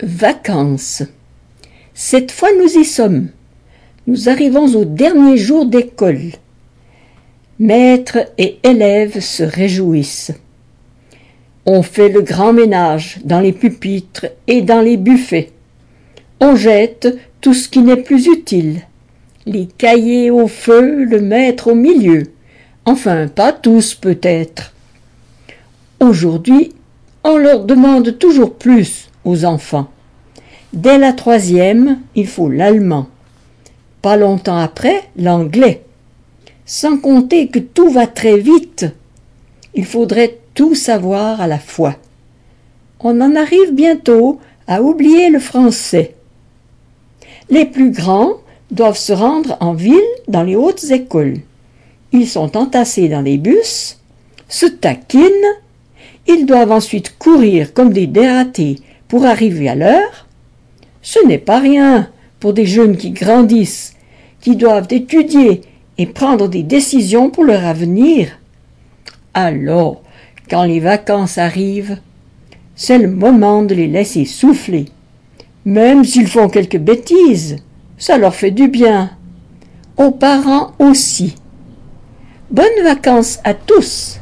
Vacances. Cette fois nous y sommes. Nous arrivons au dernier jour d'école. Maîtres et élèves se réjouissent. On fait le grand ménage dans les pupitres et dans les buffets. On jette tout ce qui n'est plus utile. Les cahiers au feu, le maître au milieu. Enfin, pas tous peut-être. Aujourd'hui, on leur demande toujours plus aux enfants. Dès la 3e, il faut l'allemand. Pas longtemps après, l'anglais. Sans compter que tout va très vite. Il faudrait tout savoir à la fois. On en arrive bientôt à oublier le français. Les plus grands doivent se rendre en ville dans les hautes écoles. Ils sont entassés dans les bus, se taquinent. Ils doivent ensuite courir comme des dératés pour arriver à l'heure. Ce n'est pas rien pour des jeunes qui grandissent, qui doivent étudier et prendre des décisions pour leur avenir. Alors, quand les vacances arrivent, c'est le moment de les laisser souffler. Même s'ils font quelques bêtises, ça leur fait du bien. Aux parents aussi. Bonnes vacances à tous!